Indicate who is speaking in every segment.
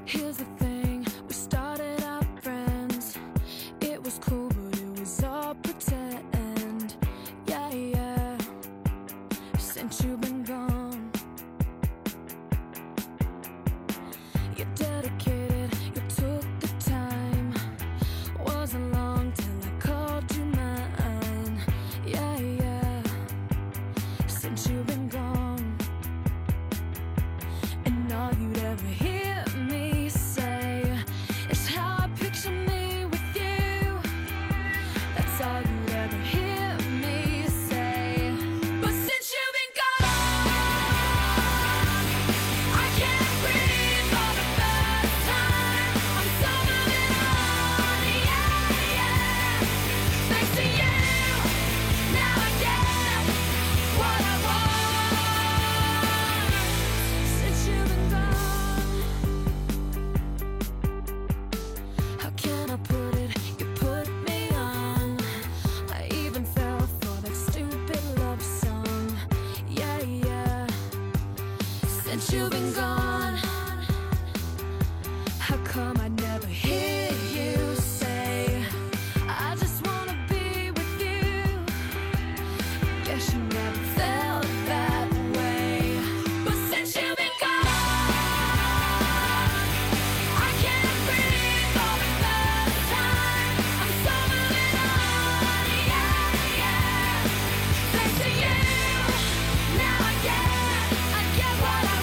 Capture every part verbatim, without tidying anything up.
Speaker 1: Here's the thing, we started out friends. It was cool, but it was all pretend. Yeah, yeah, since you've been gone. You're dedicated, you took the time. Wasn't long till I called you mine. Yeah, yeah, since you've been gone. And all you'd ever hear me say is how I picture me with you. That's all you'd ever hear me say. But since you've been gone, I can't breathe for the first time. I'm so moving on, yeah, yeah. Thanks to you, now I get what I want. Since you've been gone, how can I put it? You put me on. I even fell for that stupid love song. Yeah, yeah. Since you've been gone, how come I never hear you say, I just wanna be with you? Guess you never felt that way. But since you've been gone, I can't breathe for the first time. I'm so moving on, yeah, yeah. Thanks to you, now I get, I get what I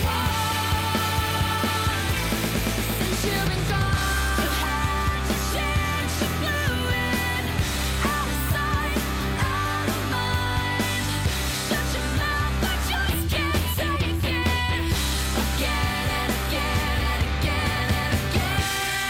Speaker 1: want. Since you've been gone, you had to change the fluid. Out of sight, out of mind. Shut your mouth, I just can't take it. Again and again and again and again.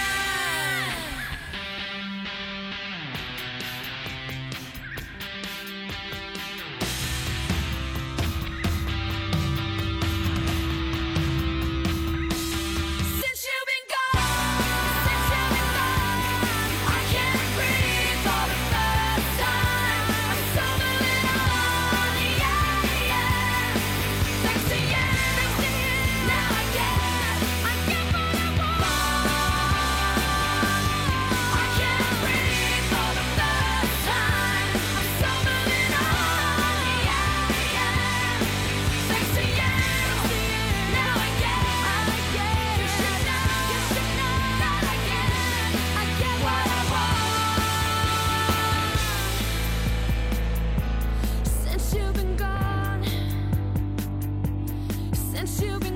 Speaker 1: Since you've been gone, since you've been gone, I can't breathe for the first time. I'm so moving on, yeah, yeah. Thanks to you, now I get, I get what I want. I can't breathe for the first time. I'm so moving on, yeah, yeah. Thanks to you, now I get, I get. You should know, you should know that I get, I get what I want. Since you've been gone, since you've been